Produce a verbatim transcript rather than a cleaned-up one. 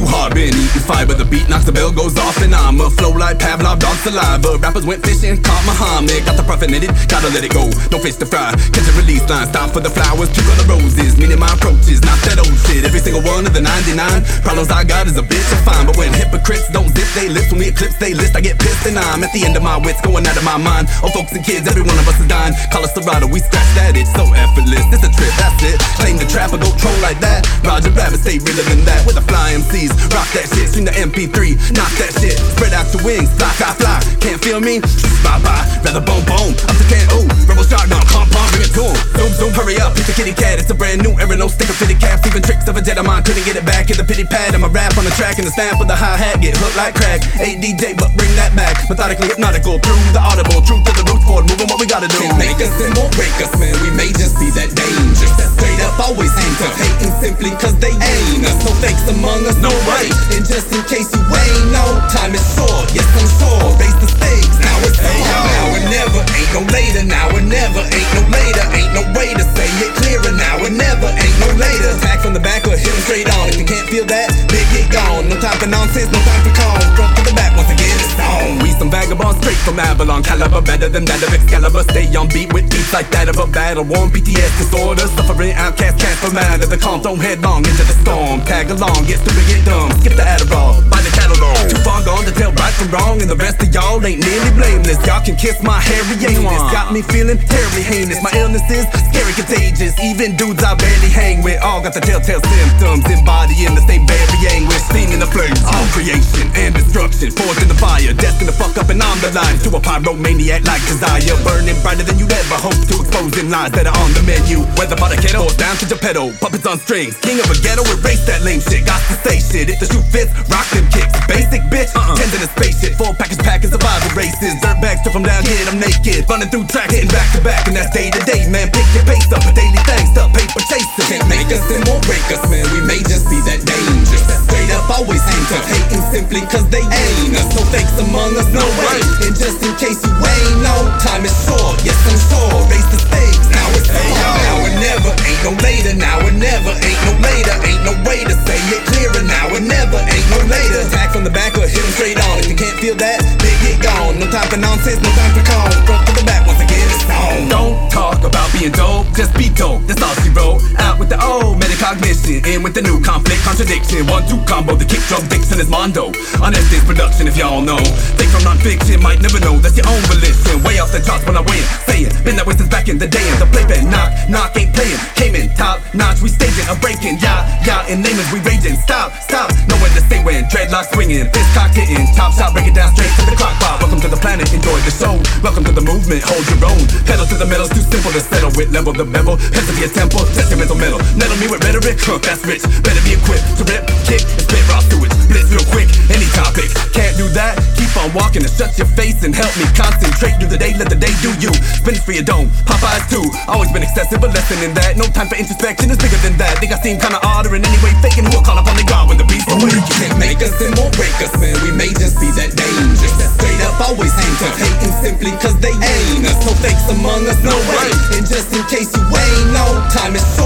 hard, been eating fiber. The beat knocks, the bell goes off, and I'm a flow like Pavlov, dog saliva. Rappers went fishing, caught Muhammad. Got the profit in it, gotta let it go. No fish to fry, catch a release line. Stop for the flowers, two other roses. Meaning my approach is not that old shit. Every single one of the ninety-nine problems I got is a bitch of fine. But when hypocrites don't zip they lips, when we eclipse they list, I get pissed and I'm at the end of my wits, going out of my mind. Oh, folks and kids, every one of us is dying. Call us Serato, we scratch that itch, so effortless. It's a trip, that's it. Claim the trap or go troll like that. Roger Rabbit, stay realer than that. With the fly M Cs, rock that shit, stream the M P three, knock that shit, spread out your wings, fly, fly, fly. Can't feel me? Bye bye, rather boom boom. Up to can ooh, rebel shark, no, comp on, bring it to 'em. Zoom zoom, hurry up, pick the kitty cat. It's a brand new era, no sticker fitted caps. Even tricks of a Jedi mind couldn't get it back. Hit the pity pad, I'm a rap on the track, and the stamp of the hi-hat get hooked like crack. A D J, but bring that back. Methodically hypnotical, through the audible, truth to the roots, forward moving what we gotta do. Can't make us and won't break us, man. We may just be that dangerous. That straight up always ain't tough, hating simply cause they ain't us. No fakes among us, no way. And just in case you ain't know, time is short, yes I'm sure. Raise the stakes, now it's on. Now or never, ain't no later. Now or never, ain't no later. Ain't no way to say it clearer. Now or never, ain't no later. Attack from the back or hit 'em straight on. If you can't feel that, big get gone. No time for nonsense, no time for calm. Front to the back, once again it's on. We some vagabonds straight from Avalon. Caliber better than that of Excalibur. Stay on beat with beats like that of a battle worn. P T S disorder, suffering outcast, can't from out of the calm. Throw headlong into the storm. Tag along, get stupid, get dumb. Skip the Adderall, buy the catalog. Too far gone to tell right from wrong, and the rest of y'all ain't nearly blameless. Y'all can kiss my hairy anus. Got me feeling terribly heinous. My illness is scary, contagious. Even dudes I barely hang with all got the telltale symptoms, embodying the same very anguish. Seen in the flames, all creation and destruction, forged in the fire, destined to fuck up and I'm the line. To a pyromaniac like desire, burning brighter than you'd ever hope to, exposing lies that are on the menu. Whether by the kettle or down to Geppetto, puppets on strings, king of a ghetto, erase that lame shit. Got to say shit, if the shoe fits, rock them kicks. Basic bitch, uh-uh. Tens in a spaceship, full package packing survival races. Dirt bags strip from down, get I'm naked, running through tracks, hitting back to back, and that's day to day, man. Pick your pace up, a daily thing, stuff paper chasing. Can't make us and won't break us, man. We may just be that dangerous. That straight up always ain't tough, hating simply cause they ain't us. No fakes among us, no way. And just in case you ain't know, time is short, yes I'm sure. Raise the stakes, now it's on. Now or never, ain't no later. Now or never, ain't no later. Ain't no way to say it clearer. Now or never, ain't no later. Attack from the back or hit 'em straight on. If you can't feel that, big get gone. No time for nonsense, no time for calm. Front to the back, once again it's on. Don't talk about being dope, just be dope. That's all she wrote. Out with the old metacognition, in with the new conflict, contradiction. One two combo, the kick drum Dixon is Mondo. On Estate's production, if y'all know. Take from non-fiction, might never know. That's your own volition. Way off the charts when I weigh it. Say it, been that way since back in the day. And the playpen, knock, knock, ain't playing. Came in top notch, we staging, a breaking. Yeah, yeah, in layman's we raging. Stop, stop, knowing the same when dreadlock swinging, fist cock hitting, top shot, break it down straight to the clock bar. Welcome to the planet, enjoy the show. Welcome to the movement, hold your own. Pedal to the metal, too simple to settle with. Level the bevel, head to your temple, test your mental metal. Nettle me with rhetoric, huh, that's rich. Better be equipped to rip, kick, and spit raw sewage. Blitz real quick, any topic. Can't do that, keep on walking and shut your face and help me concentrate. Do the day, let the day do you. Spinach for your dome, Popeyes too. Always been excessive, but less than that. No time for introspection, it's bigger than that. Think I seem kinda odd or in any way faking. Who'll call up on the guard when the beast awake? You can't make us and won't break us, man. We may just be that dangerous. That straight up always ain't tough, hating simply cause they ain't us. No fakes among us, no way. And just in case you ain't know, time is